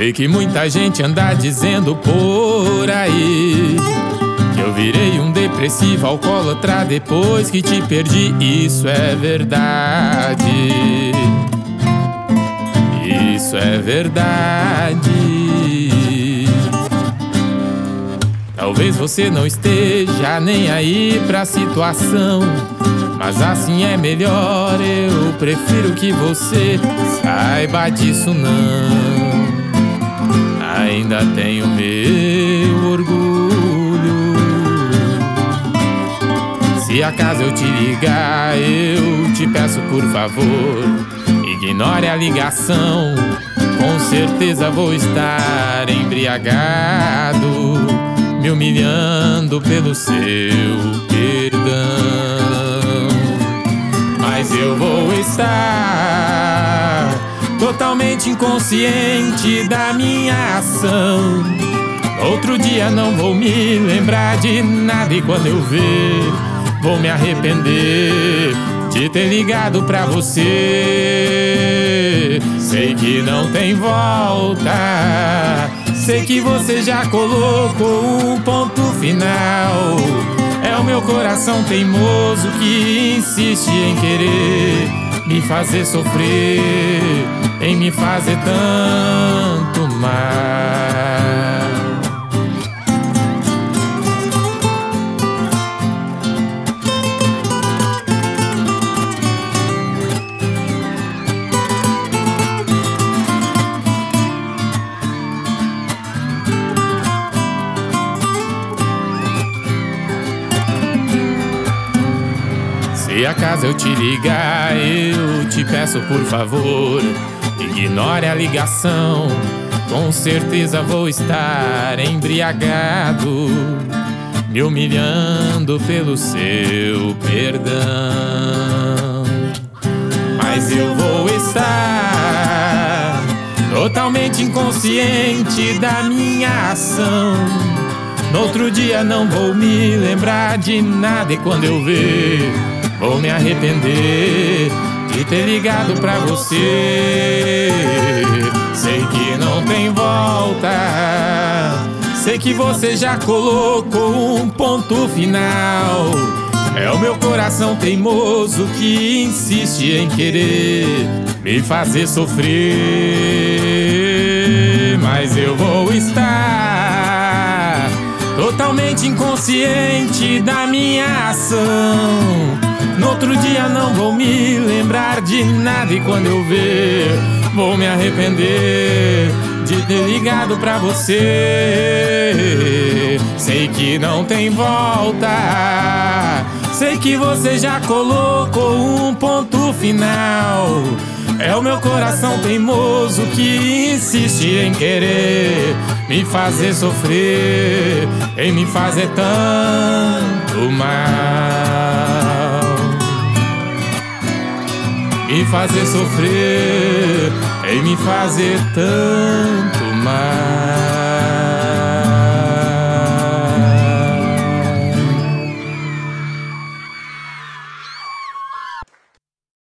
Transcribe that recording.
Sei que muita gente anda dizendo por aí que eu virei um depressivo alcoólatra depois que te perdi. Isso é verdade. Isso é verdade. Talvez você não esteja nem aí pra situação, mas assim é melhor. Eu prefiro que você saiba disso não. Ainda tenho meu orgulho. Se acaso eu te ligar, eu te peço por favor, ignore a ligação. Com certeza vou estar embriagado, me humilhando pelo seu perdão. Mas eu vou estar totalmente inconsciente da minha ação. Outro dia não vou me lembrar de nada, e quando eu ver, vou me arrepender de ter ligado pra você. Sei que não tem volta, sei que você já colocou um ponto final. É o meu coração teimoso que insiste em querer me fazer sofrer, em me fazer tanto mal. Se acaso eu te ligar, eu te peço por favor, ignore a ligação. Com certeza vou estar embriagado, me humilhando pelo seu perdão. Mas eu vou estar totalmente inconsciente da minha ação. No outro dia não vou me lembrar de nada, e quando eu ver, vou me arrepender de ter ligado pra você. Sei que não tem volta, sei que você já colocou um ponto final. É o meu coração teimoso que insiste em querer me fazer sofrer. Mas eu vou estar totalmente inconsciente da minha ação. No outro dia não vou me lembrar de nada, e quando eu ver, vou me arrepender de ter ligado pra você. Sei que não tem volta, sei que você já colocou um ponto final. É o meu coração teimoso que insiste em querer me fazer sofrer, em me fazer tanto mal. Me fazer sofrer, em me fazer tanto